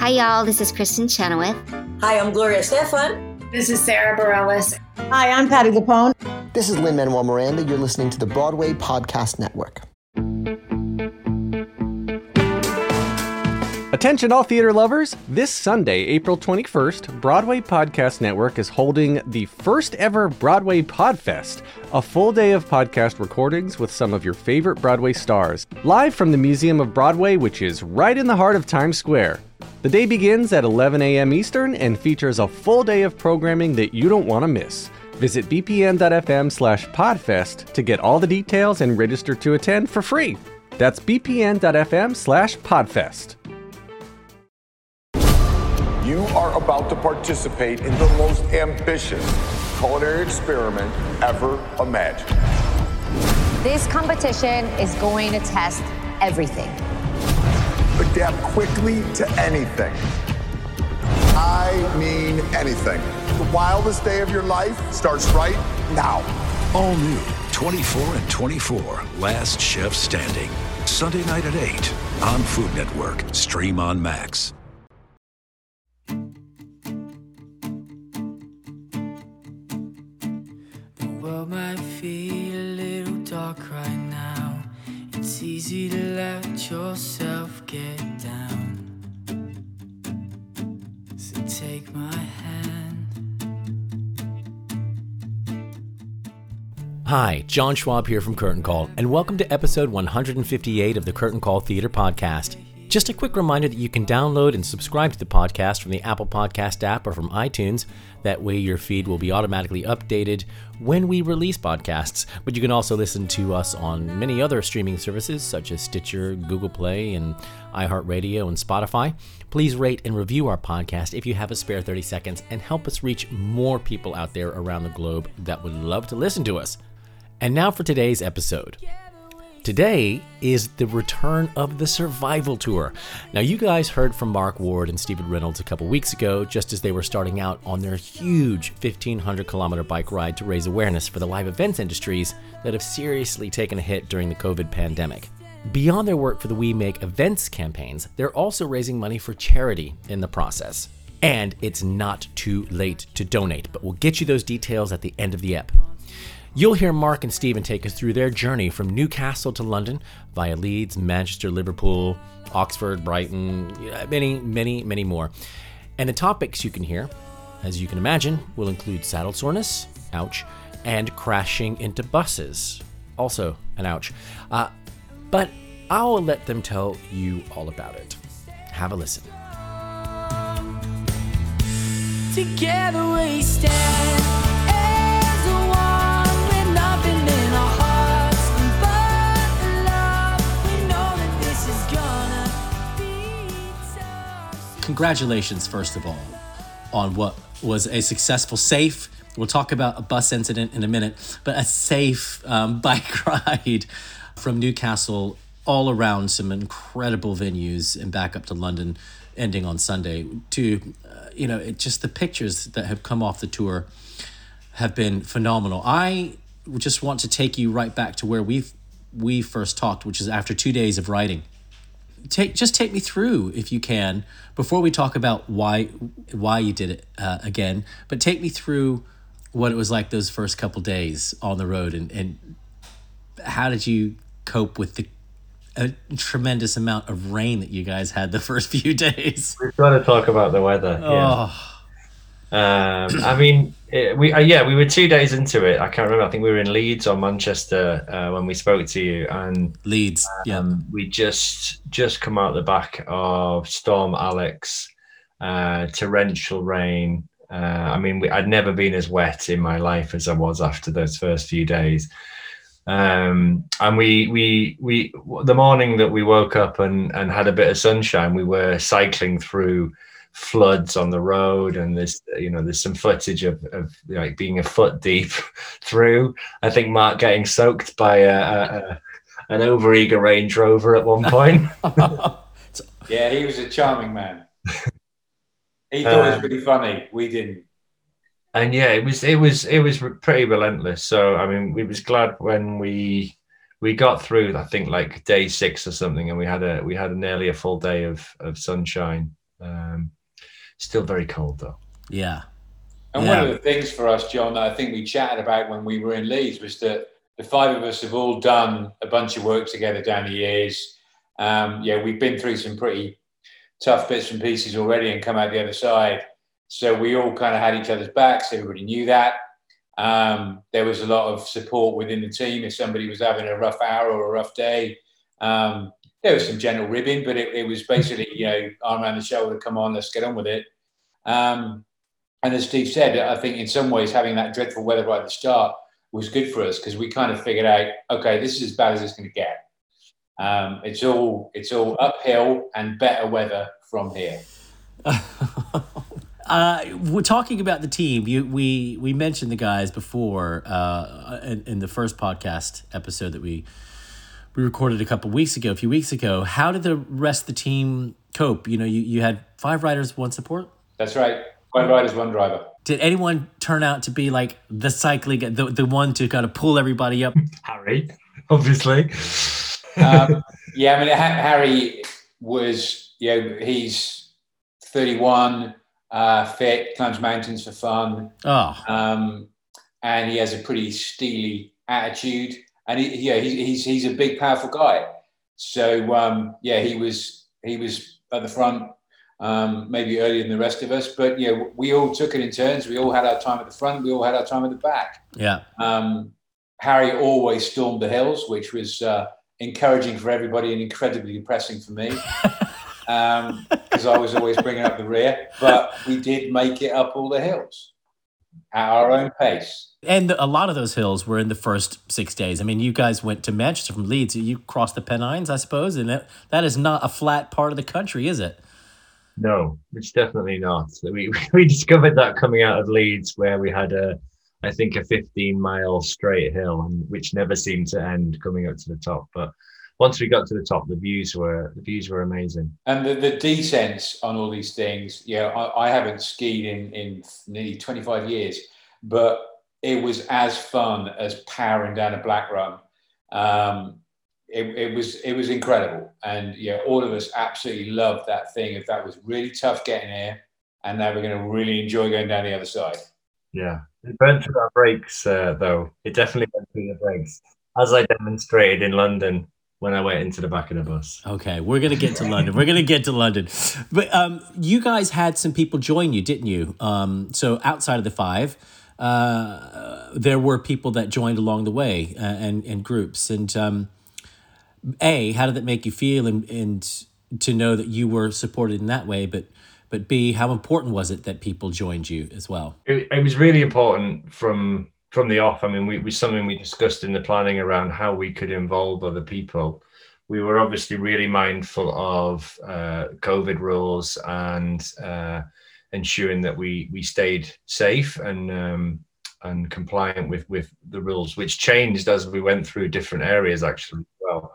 Hi, y'all. This is Kristen Chenoweth. Hi, I'm Gloria Estefan. This is Sarah Bareilles. Hi, I'm Patti LuPone. This is Lin-Manuel Miranda. You're listening to the Broadway Podcast Network. Attention all theater lovers! This Sunday, April 21st, Broadway Podcast Network is holding the first ever Broadway Podfest, a full day of podcast recordings with some of your favorite Broadway stars, live from the Museum of Broadway, which is right in the heart of Times Square. The day begins at 11 a.m. Eastern and features a full day of programming that you don't want to miss. Visit bpn.fm/podfest to get all the details and register to attend for free. That's bpn.fm/podfest. You are about to participate in the most ambitious culinary experiment ever imagined. This competition is going to test everything. Adapt quickly to anything. I mean anything. The wildest day of your life starts right now. All new 24 and 24, Last Chef Standing. Sunday night at 8 on Food Network. Stream on Max. The world might feel a little dark right now. It's easy to let yourself get down. So take my hand. Hi, John Schwab here from Curtain Call, and welcome to episode 158 of the Curtain Call Theater Podcast. Just a quick reminder that you can download and subscribe to the podcast from the Apple Podcast app or from iTunes. That way your feed will be automatically updated when we release podcasts. But you can also listen to us on many other streaming services such as Stitcher, Google Play, and iHeartRadio and Spotify. Please rate and review our podcast if you have a spare 30 seconds and help us reach more people out there around the globe that would love to listen to us. And now for today's episode. Today is the return of the Survival Tour. Now, you guys heard from Mark Ward and Stephen Reynolds a couple weeks ago, just as they were starting out on their huge 1,500-kilometer bike ride to raise awareness for the live events industries that have seriously taken a hit during the COVID pandemic. Beyond their work for the We Make Events campaigns, they're also raising money for charity in the process. And it's not too late to donate, but we'll get you those details at the end of the ep. You'll hear Mark and Stephen take us through their journey from Newcastle to London via Leeds, Manchester, Liverpool, Oxford, Brighton, many, many, many more. And the topics you can hear, as you can imagine, will include saddle soreness, ouch, and crashing into buses, also an ouch. But I'll let them tell you all about it. Have a listen. Together we stand. Congratulations, first of all, on what was a successful, safe, we'll talk about a bus incident in a minute, but a safe bike ride from Newcastle all around some incredible venues and back up to London, ending on Sunday. Just the pictures that have come off the tour have been phenomenal. I just want to take you right back to where we first talked, which is after 2 days of riding. Take me through, if you can, before we talk about why you did it again, but take me through what it was like those first couple days on the road, and how did you cope with a tremendous amount of rain that you guys had the first few days? We've got to talk about the weather. Yeah. We were 2 days into it. I can't remember. I think we were in Leeds or Manchester when we spoke to you. And Leeds, we just come out the back of Storm Alex, torrential rain. I'd never been as wet in my life as I was after those first few days. And we the morning that we woke up and had a bit of sunshine, we were cycling through floods on the road, and there's some footage of like being a foot deep through. I think Mark getting soaked by an overeager Range Rover at one point. Yeah, he was a charming man. He thought it was pretty funny. We didn't. And yeah, it was pretty relentless. So I mean, we was glad when we got through. I think like day 6 or something, and we had nearly a full day of sunshine. Still very cold though. Yeah. And one of the things for us, John, that I think we chatted about when we were in Leeds was that the five of us have all done a bunch of work together down the years. We've been through some pretty tough bits and pieces already and come out the other side. So we all kind of had each other's backs. Everybody knew that. There was a lot of support within the team. If somebody was having a rough hour or a rough day, there was some gentle ribbing, but it was basically, arm around the shoulder, come on, let's get on with it. And as Steve said, I think in some ways having that dreadful weather right at the start was good for us because we kind of figured out, okay, this is as bad as it's going to get. It's all uphill and better weather from here. We're talking about the team. We mentioned the guys before in the first podcast episode that we recorded a few weeks ago. How did the rest of the team cope? You had 5 riders, 1 support? That's right. 5 riders, 1 driver. Did anyone turn out to be like the cycling, the one to kind of pull everybody up? Harry, obviously. Harry was, he's 31, fit, climbs mountains for fun. And he has a pretty steely attitude. And he's a big, powerful guy. So he was at the front, maybe earlier than the rest of us. But we all took it in turns. We all had our time at the front. We all had our time at the back. Yeah. Harry always stormed the hills, which was encouraging for everybody and incredibly depressing for me, because I was always bringing up the rear. But we did make it up all the hills at our own pace. And a lot of those hills were in the first 6 days. I mean, you guys went to Manchester from Leeds. You crossed the Pennines, I suppose, and that is not a flat part of the country, is it? No, it's definitely not. We discovered that coming out of Leeds, where we had a 15-mile straight hill, which never seemed to end coming up to the top. But once we got to the top, the views were amazing. And the descents on all these things, I haven't skied in nearly 25 years, but it was as fun as powering down a black run. It was incredible, and all of us absolutely loved that thing. That was really tough getting here, and now we're going to really enjoy going down the other side. Yeah, it burnt through our brakes, though. It definitely burnt through the brakes, as I demonstrated in London when I went into the back of the bus. Okay, we're going to get to London. But you guys had some people join you, didn't you? So outside of the 5, there were people that joined along the way and groups. And how did that make you feel, and to know that you were supported in that way? But B, how important was it that people joined you as well? It was really important from the off. I mean, we something we discussed in the planning around how we could involve other people. We were obviously really mindful of COVID rules and ensuring that we stayed safe and compliant with the rules, which changed as we went through different areas actually as well.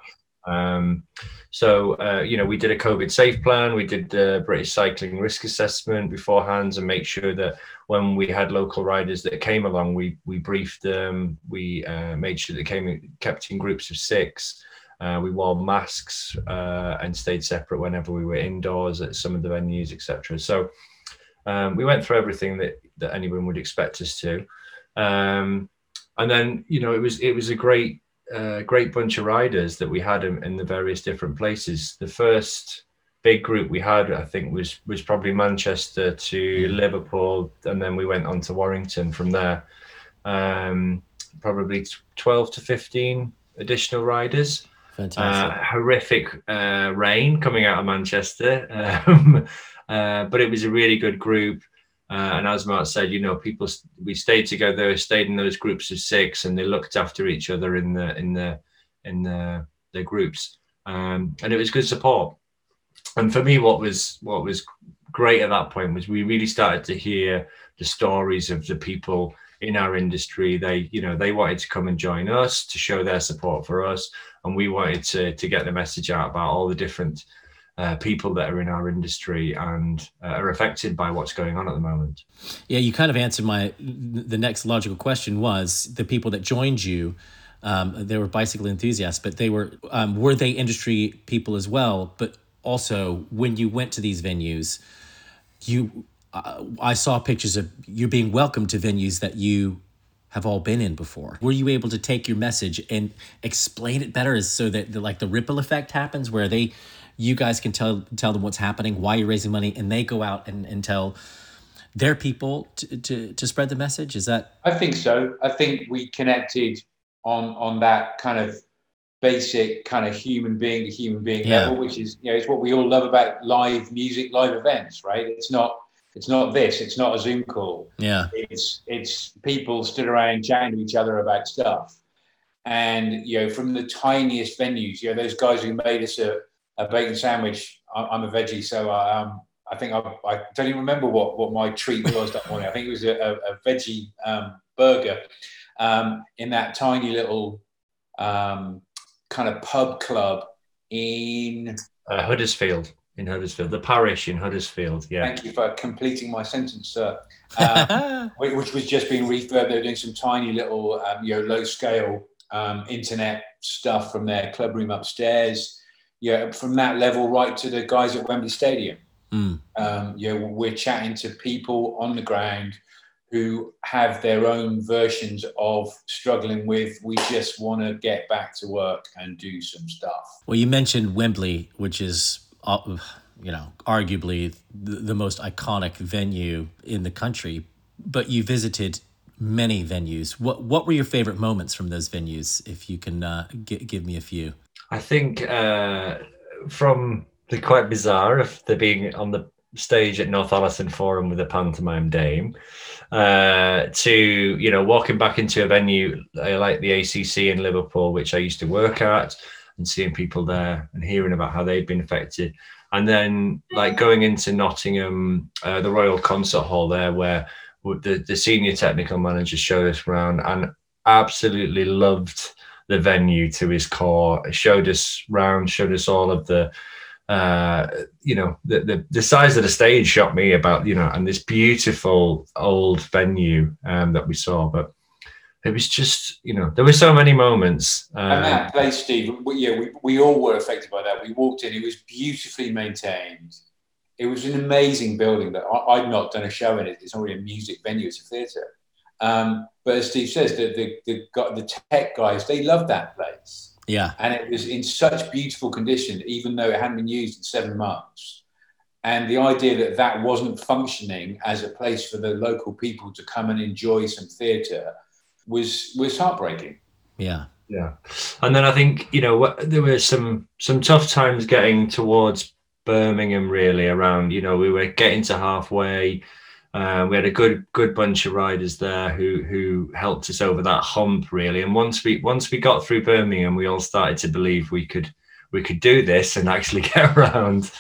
We did a COVID safe plan. We did the British Cycling Risk Assessment beforehand and make sure that when we had local riders that came along, we briefed them. We made sure they kept in groups of 6. We wore masks and stayed separate whenever we were indoors at some of the venues, etc. So we went through everything that anyone would expect us to. And then, it was a great bunch of riders that we had in the various different places. The first big group we had, I think, was probably Manchester to Liverpool, and then we went on to Warrington from there. Probably 12 to 15 additional riders. Fantastic. Horrific rain coming out of Manchester, but it was a really good group. And as Mark said, we stayed together, stayed in those groups of 6, and they looked after each other in the groups, and it was good support. And for me, what was great at that point was we really started to hear the stories of the people in our industry. They wanted to come and join us to show their support for us, and we wanted to get the message out about all the different people that are in our industry and are affected by what's going on at the moment. Yeah, you kind of answered the next logical question was the people that joined you. They were bicycle enthusiasts, but they were they industry people as well? But also, when you went to these venues, I saw pictures of you being welcomed to venues that you have all been in before. Were you able to take your message and explain it better so that the ripple effect happens where you guys can tell them what's happening, why you're raising money, and they go out and tell their people to spread the message? Is that? I think so. I think we connected on that kind of basic kind of human being to human being level, which is, it's what we all love about live music, live events, right? It's not this. It's not a Zoom call. Yeah. It's people stood around chatting to each other about stuff. And, from the tiniest venues, those guys who made us a bacon sandwich. I'm a veggie, so I think I don't even remember what my treat was that morning. I think it was a veggie burger in that tiny little kind of pub club in Huddersfield. In Huddersfield, the parish in Huddersfield. Yeah. Thank you for completing my sentence, sir. Which was just being refurbed. They were doing some tiny little, low scale internet stuff from their club room upstairs. From that level right to the guys at Wembley Stadium. We're chatting to people on the ground who have their own versions of struggling with, we just want to get back to work and do some stuff. Well, you mentioned Wembley, which is, arguably the most iconic venue in the country, but you visited many venues. What were your favorite moments from those venues, if you can give me a few? I think from the quite bizarre of the being on the stage at Northallerton Forum with a pantomime dame to, walking back into a venue like the ACC in Liverpool, which I used to work at, and seeing people there and hearing about how they'd been affected. And then like going into Nottingham, the Royal Concert Hall there, where the senior technical manager showed us around and absolutely loved the venue to his core. Showed us around, showed us all of the size of the stage shocked me about, and this beautiful old venue that we saw. But it was just, there were so many moments. And that place, Steve, we all were affected by that. We walked in, it was beautifully maintained. It was an amazing building that I'd not done a show in it. It's not really a music venue, it's a theatre. But as Steve says, the tech guys, they loved that place. Yeah. And it was in such beautiful condition, even though it hadn't been used in 7 months. And the idea that wasn't functioning as a place for the local people to come and enjoy some theatre was heartbreaking. Yeah. Yeah. And then I think, there were some tough times getting towards Birmingham, really, around, we were getting to halfway. We had a good bunch of riders there who helped us over that hump, really. And once we got through Birmingham, we all started to believe we could do this and actually get around.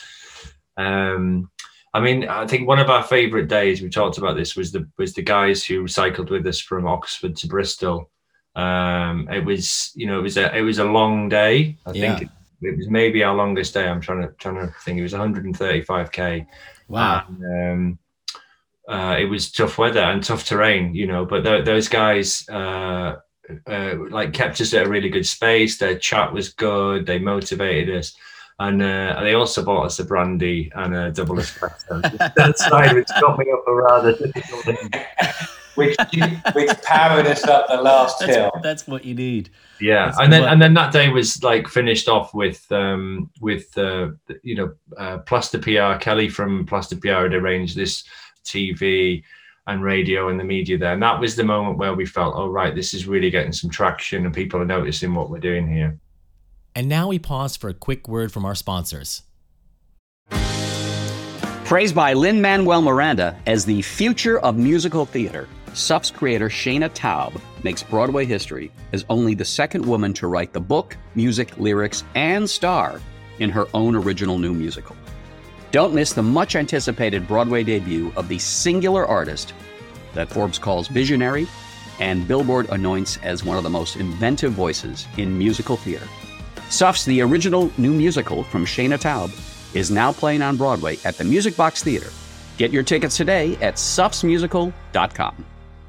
I think one of our favourite days, we talked about this, was the guys who cycled with us from Oxford to Bristol. It was a long day. I think it was maybe our longest day. I'm trying to think. It was 135k. Wow. And, it was tough weather and tough terrain, but those guys kept us at a really good space. Their chat was good. They motivated us. And they also bought us a brandy and a double espresso. That side, which got me up a rather difficult thing. Which powered us up the last hill. That's what you need. Yeah, and then that day was finished off with Plaster PR. Kelly from Plaster PR had arranged this TV and radio and the media there, and that was the moment where we felt, oh right, this is really getting some traction and people are noticing what we're doing here. And now we pause for a quick word from our sponsors. Praised by Lin-Manuel Miranda as the future of musical theater, SUF's creator Shayna Taub makes Broadway history as only the second woman to write the book, music, lyrics, and star in her own original new musical. Don't miss the much-anticipated Broadway debut of the singular artist that Forbes calls visionary and Billboard anoints as one of the most inventive voices in musical theater. SUF's The Original New Musical from Shayna Taub is now playing on Broadway at the Music Box Theater. Get your tickets today at sufsmusical.com.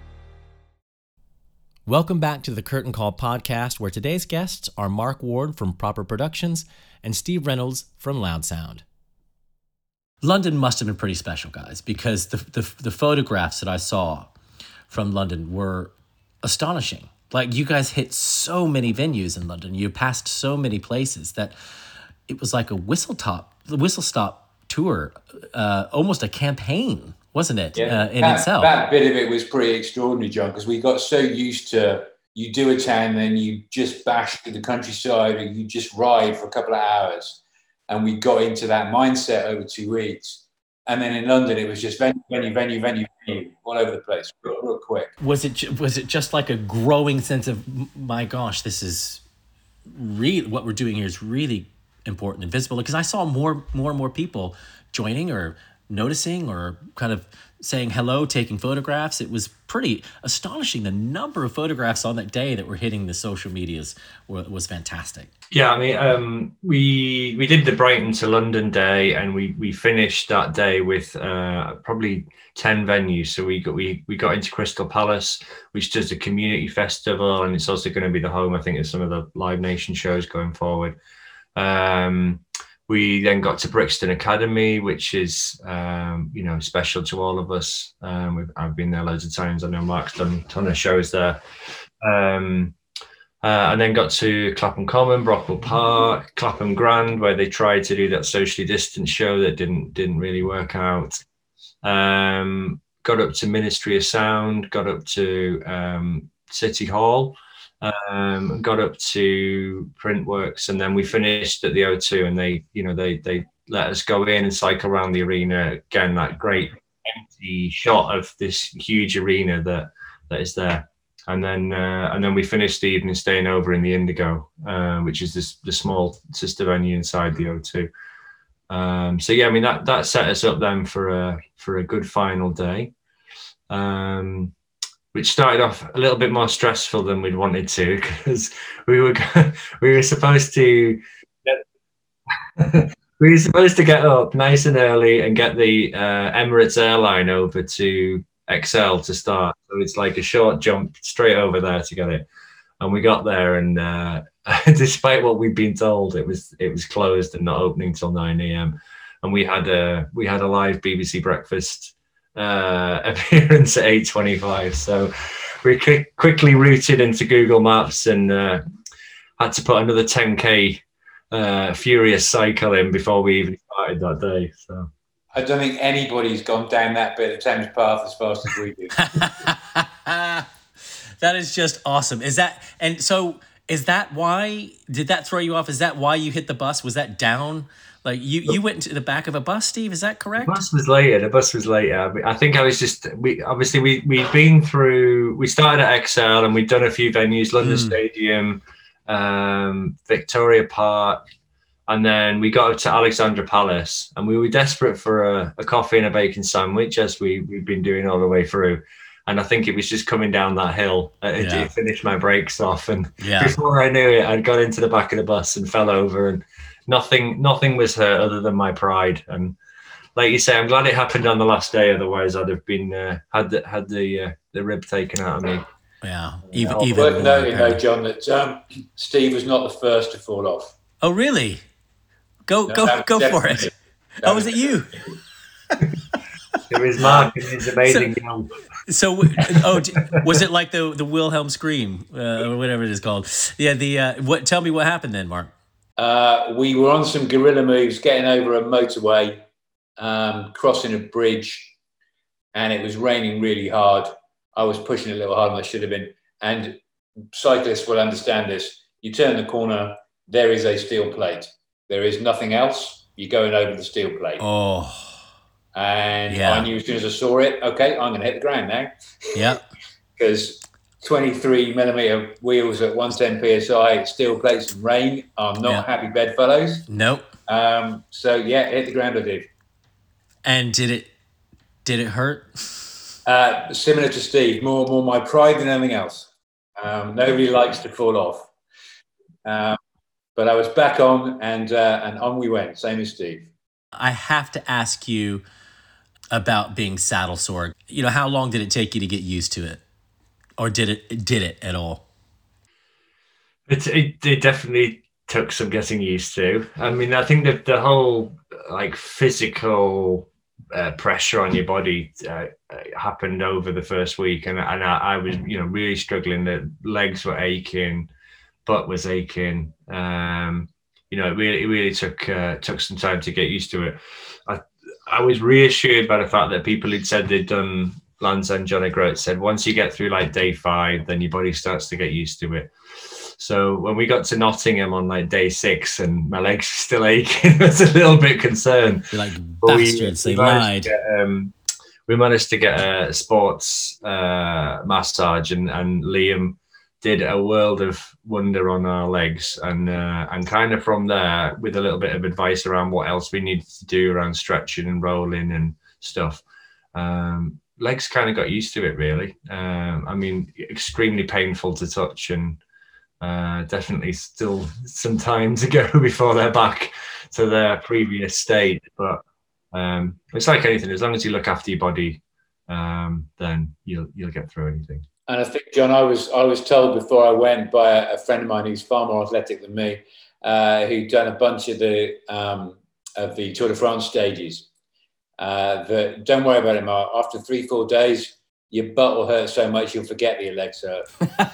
Welcome back to the Curtain Call podcast, where today's guests are Mark Ward from Proper Productions and Steve Reynolds from Loud Sound. London must have been pretty special, guys, because the photographs that I saw from London were astonishing. Like, you guys hit so many venues in London. You passed so many places that it was like a whistle stop tour, almost a campaign, wasn't it? In itself. That bit of it was pretty extraordinary, John, because we got so used to you do a town, then you just bash to the countryside, and you just ride for a couple of hours. And we got into that mindset over 2 weeks. And then in London, it was just venue, all over the place, real quick. Was it just like a growing sense of, my gosh, this is really, what we're doing here is really important and visible? Because I saw more and more people joining or noticing or kind of saying hello, taking photographs. It was pretty astonishing. The number of photographs on that day that were hitting the social medias was fantastic. Yeah, I mean, we did the Brighton to London day, and we finished that day with probably 10 venues. So we got into Crystal Palace, which does a community festival, and it's also going to be the home, I think, of some of the Live Nation shows going forward. We then got to Brixton Academy, which is, special to all of us. I've been there loads of times. I know Mark's done a ton of shows there. And then got to Clapham Common, Brockwell Park, Clapham Grand, where they tried to do that socially distant show that didn't really work out. Got up to Ministry of Sound, got up to City Hall. Got up to Printworks, and then we finished at the O2, and they let us go in and cycle around the arena again. That great empty shot of this huge arena that is there, and then we finished the evening staying over in the Indigo, which is the small sister venue inside the O2. So yeah, I mean that set us up then for a good final day. Which started off a little bit more stressful than we'd wanted to, because we were supposed to get up nice and early and get the Emirates airline over to XL to start. So it's like a short jump straight over there to get it. And we got there, and despite what we'd been told, it was closed and not opening till 9 a.m. And we had a live BBC breakfast appearance at 8:25, so we quickly routed into Google Maps and had to put another 10k furious cycle in before we even started that day. So I don't think anybody's gone down that bit of Thames Path as fast as we do. That is just awesome. Is that why, did that throw you off? Is that why you hit the bus? Was that down? Like you went into the back of a bus, Steve? Is that correct? The bus was later. I think I was just, we'd been through, we started at XL and we'd done a few venues, London Stadium, Victoria Park, and then we got up to Alexandra Palace, and we were desperate for a coffee and a bacon sandwich, as we've been doing all the way through. And I think it was just coming down that hill. It finished my brakes off, and before I knew it, I'd got into the back of the bus and fell over, and nothing was hurt other than my pride. And like you say, I'm glad it happened on the last day. Otherwise, I'd have been had the rib taken out of me. Yeah, worth noting though, John, that Steve was not the first to fall off. Oh, really? Go for it. Oh, was it you? It was Mark and his amazing yell. So, was it like the Wilhelm scream or whatever it is called? Yeah. Tell me what happened then, Mark. We were on some guerrilla moves, getting over a motorway, crossing a bridge, and it was raining really hard. I was pushing a little harder than I should have been. And cyclists will understand this. You turn the corner, there is a steel plate. There is nothing else. You're going over the steel plate. Oh. And I knew as soon as I saw it, okay, I'm going to hit the ground now. Yeah. Because 23 millimeter wheels at 110 psi, steel plates and rain are not happy bedfellows. Nope. So yeah, hit the ground I did. And did it hurt? Similar to Steve, more my pride than anything else. Nobody likes to fall off. But I was back on, and on we went, same as Steve. I have to ask you about being saddle sore. You know, how long did it take you to get used to it? Or did it at all? It definitely took some getting used to. I mean, I think that the whole like physical pressure on your body happened over the first week, and I was, you know, really struggling. The legs were aching, butt was aching. You know, it really took some time to get used to it. I was reassured by the fact that people who'd said they'd done Land's End, John O'Groats said once you get through like day 5, then your body starts to get used to it. So when we got to Nottingham on like day 6 and my legs were still aching, I was a little bit concerned. You're like, bastards, they lied. We managed to get a sports massage, and Liam did a world of wonder on our legs, and kind of from there, with a little bit of advice around what else we needed to do around stretching and rolling and stuff, legs kind of got used to it, really. I mean, extremely painful to touch, and definitely still some time to go before they're back to their previous state. But it's like anything, as long as you look after your body, then you'll get through anything. And I think, John, I was told before I went by a friend of mine who's far more athletic than me, who'd done a bunch of the Tour de France stages, that don't worry about it, Mark. After 3-4 days, your butt will hurt so much you'll forget that your legs hurt.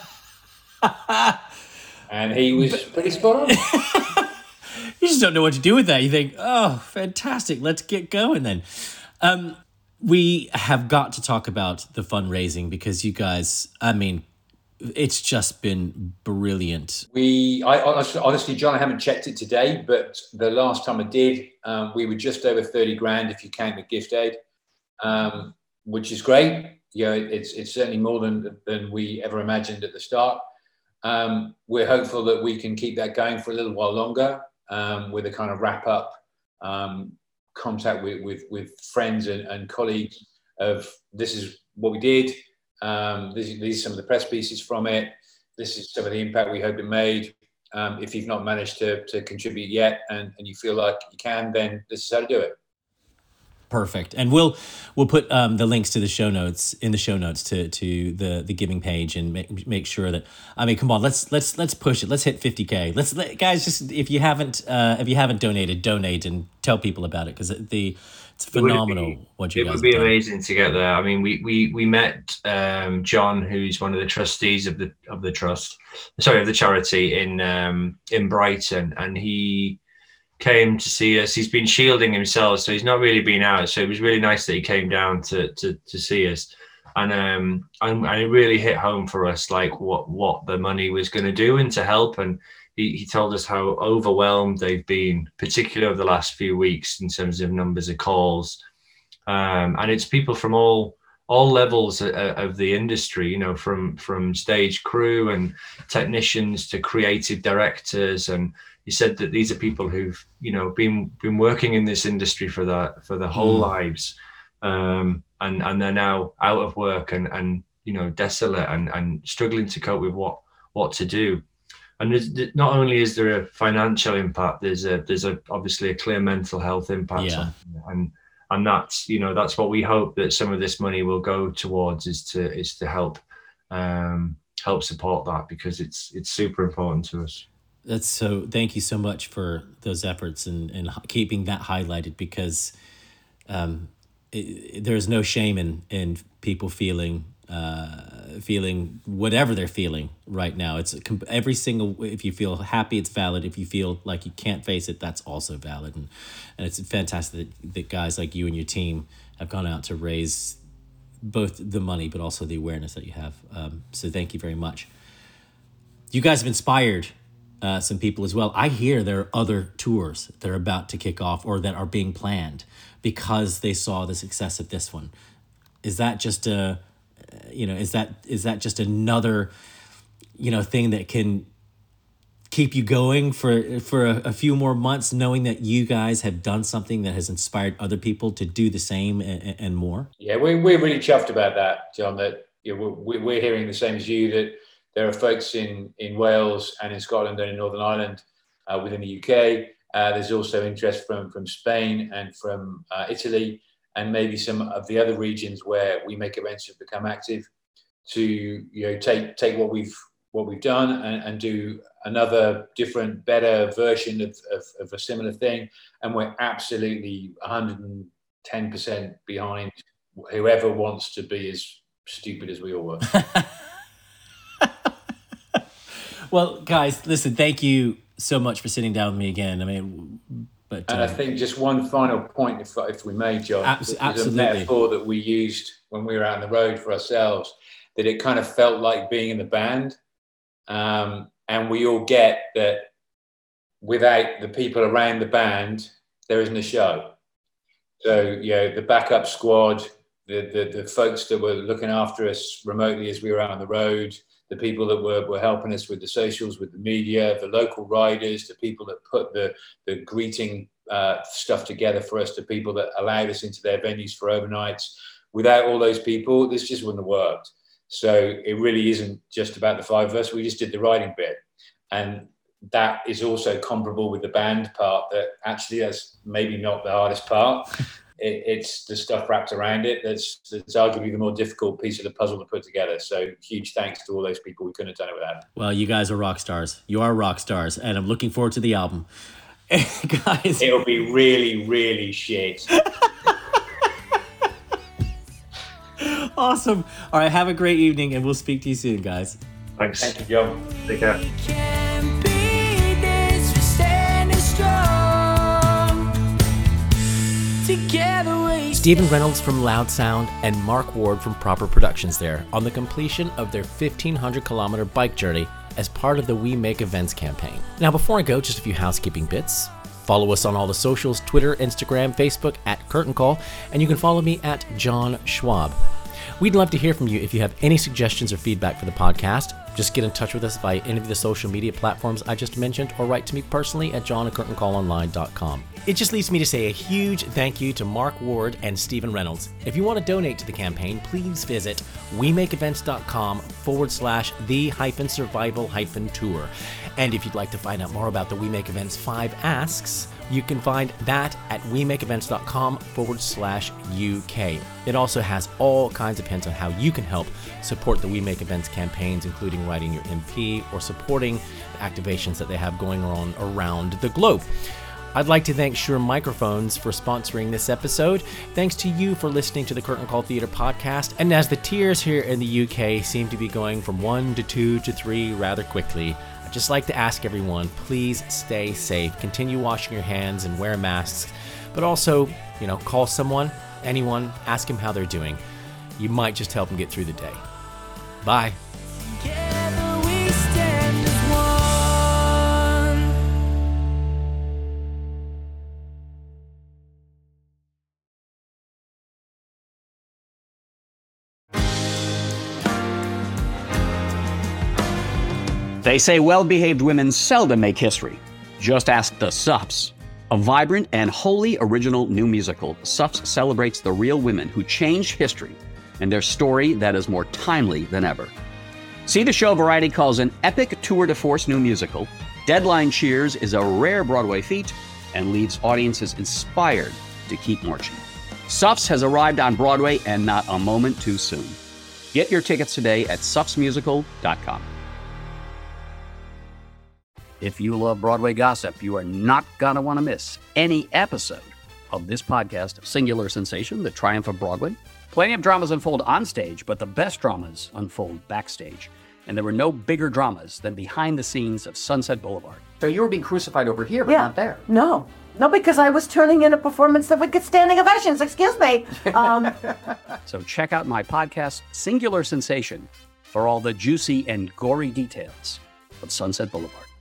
And he was pretty spot on. You just don't know what to do with that. You think, oh, fantastic, let's get going then. We have got to talk about the fundraising, because you guys, I mean, it's just been brilliant. Honestly, John, I haven't checked it today, but the last time I did, we were just over 30 grand if you count the gift aid, which is great. You know, it's certainly more than we ever imagined at the start. We're hopeful that we can keep that going for a little while longer, with a kind of wrap up, contact with friends and colleagues of this is what we did. These are some of the press pieces from it. This is some of the impact we hope it made. If you've not managed to contribute yet and you feel like you can, then this is how to do it. Perfect. And we'll put the links to the show notes to the giving page, and make sure that, I mean, come on, let's push it. Let's hit 50K. Guys, just if you haven't donated, donate and tell people about it, because it's phenomenal what you guys have done. It would be amazing to get there. I mean, we met John, who's one of the trustees of the charity in Brighton, and he came to see us. He's been shielding himself, so he's not really been out. So it was really nice that he came down to see us, and it really hit home for us, like what the money was going to do and to help. And he told us how overwhelmed they've been, particularly over the last few weeks in terms of numbers of calls, and it's people from all levels of the industry, you know, from stage crew and technicians to creative directors. And he said that these are people who've, you know, been working in this industry for their whole lives, and they're now out of work and you know, desolate and struggling to cope with what to do. And not only is there a financial impact, there's obviously a clear mental health impact. Yeah. And that's, you know, that's what we hope that some of this money will go towards, is to help support that, because it's super important to us. Thank you so much for those efforts and keeping that highlighted, because there's no shame in people feeling whatever they're feeling right now. It's every single, if you feel happy, it's valid. If you feel like you can't face it, that's also valid. And it's fantastic that guys like you and your team have gone out to raise both the money, but also the awareness that you have. So thank you very much. You guys have inspired some people as well. I hear there are other tours that are about to kick off or that are being planned because they saw the success of this one. Is that just is that just another, thing that can keep you going for a few more months, knowing that you guys have done something that has inspired other people to do the same and more? Yeah, we're really chuffed about that, John, that we're hearing the same as you, that there are folks in Wales and in Scotland and in Northern Ireland within the UK. There's also interest from Spain and from Italy, and maybe some of the other regions where We Make Events have become active, to take what we've what we've done and do another different, better version of a similar thing. And we're absolutely 110% behind whoever wants to be as stupid as we all were. Well, guys, listen, thank you so much for sitting down with me again. I mean, but and I think just one final point, if we may, John, absolutely. a metaphor that we used when we were out on the road for ourselves, that it kind of felt like being in the band. And we all get that without the people around the band, there isn't a show. So, the backup squad, the folks that were looking after us remotely as we were out on the road, the people that were helping us with the socials, with the media, the local riders, the people that put the greeting stuff together for us, the people that allowed us into their venues for overnights. Without all those people, this just wouldn't have worked. So it really isn't just about the five of us. We just did the writing bit. And that is also comparable with the band part, that actually that's maybe not the hardest part. It's the stuff wrapped around it that's arguably the more difficult piece of the puzzle to put together. So huge thanks to all those people. We couldn't have done it without them. Well, you guys are rock stars. You are rock stars. And I'm looking forward to the album. Guys. It'll be really, really shit. Awesome. All right, have a great evening, and we'll speak to you soon, guys. Thanks. Thank you, John. Take care. Stephen Reynolds from Loud Sound and Mark Ward from Proper Productions there on the completion of their 1,500-kilometer bike journey as part of the We Make Events campaign. Now, before I go, just a few housekeeping bits. Follow us on all the socials, Twitter, Instagram, Facebook at Curtain Call, and you can follow me at John Schwab. We'd love to hear from you if you have any suggestions or feedback for the podcast. Just get in touch with us via any of the social media platforms I just mentioned, or write to me personally at john@curtaincallonline.com. It just leaves me to say a huge thank you to Mark Ward and Stephen Reynolds. If you want to donate to the campaign, please visit wemakeevents.com/the-survival-tour. And if you'd like to find out more about the We Make Events 5 Asks, you can find that at wemakeevents.com/UK. It also has all kinds of hints on how you can help support the We Make Events campaigns, including writing your MP or supporting the activations that they have going on around the globe. I'd like to thank Shure Microphones for sponsoring this episode. Thanks to you for listening to the Curtain Call Theater podcast. And as the tiers here in the UK seem to be going from 1 to 2 to 3 rather quickly, I'd just like to ask everyone, please stay safe. Continue washing your hands and wear masks. But also, call someone, anyone, ask them how they're doing. You might just help them get through the day. Bye. They say well-behaved women seldom make history. Just ask the Suffs. A vibrant and wholly original new musical, Suffs celebrates the real women who changed history and their story that is more timely than ever. See the show Variety calls an epic tour de force new musical. Deadline cheers is a rare Broadway feat and leaves audiences inspired to keep marching. Suffs has arrived on Broadway and not a moment too soon. Get your tickets today at suffsmusical.com. If you love Broadway gossip, you are not going to want to miss any episode of this podcast, Singular Sensation, The Triumph of Broadway. Plenty of dramas unfold on stage, but the best dramas unfold backstage. And there were no bigger dramas than behind the scenes of Sunset Boulevard. So you were being crucified over here, but not there. No, because I was turning in a performance that would get standing ovations. Excuse me. So check out my podcast, Singular Sensation, for all the juicy and gory details of Sunset Boulevard.